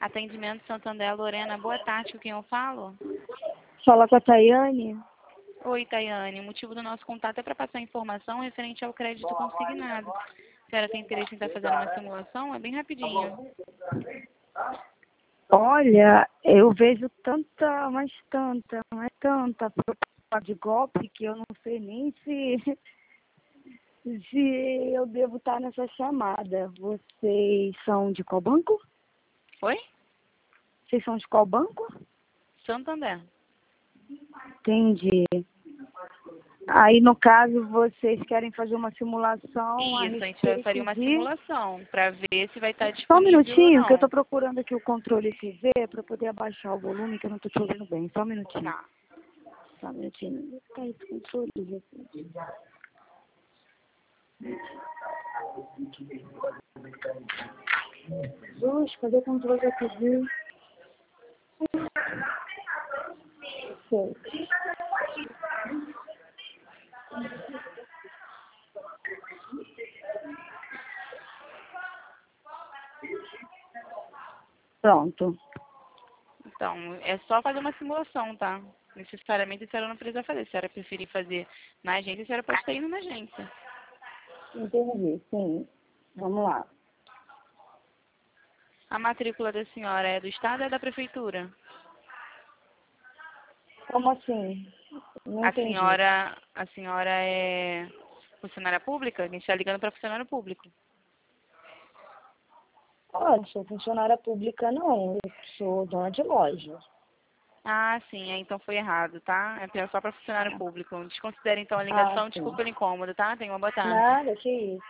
Atendimento Santander, Lorena, boa tarde, com quem eu falo? Fala com a Tayane. Oi, Tayane, o motivo do nosso contato é para passar informação referente ao crédito consignado. A senhora tem interesse em estar fazendo uma simulação? É bem rapidinho. Olha, eu vejo mas tanta propaganda de golpe que eu não sei nem se eu devo estar nessa chamada. Vocês são de qual banco? Oi? Vocês são de qual banco? Santander. Entendi. Aí, no caso, vocês querem fazer uma simulação a Isso, a gente faria uma respeito de... simulação para ver se vai estar Só um disponível ou minutinho, que eu não. estou procurando aqui o controle TV para poder abaixar o volume, que eu não estou te ouvindo bem. Só um minutinho. Tá. Só um minutinho. Tá esse controle, gente. Jesus, cadê o controle da TV? Sei. Pronto. Então, é só fazer uma simulação, tá? Necessariamente a senhora não precisa fazer. Se a senhora preferir fazer na agência, a senhora pode estar indo na agência. Entendi, sim. Vamos lá. A matrícula da senhora é do Estado ou é da Prefeitura? Como assim? Não A entendi. senhora é funcionária pública? A gente está ligando para funcionário público. Olha, não sou funcionária pública, não. Eu sou dona de loja. Ah, sim, então foi errado, tá? É só para funcionário público. Desconsidere então a Ah, ligação, sim. desculpa pelo incômodo, tá? Tenha uma boa tarde. Nada, que isso.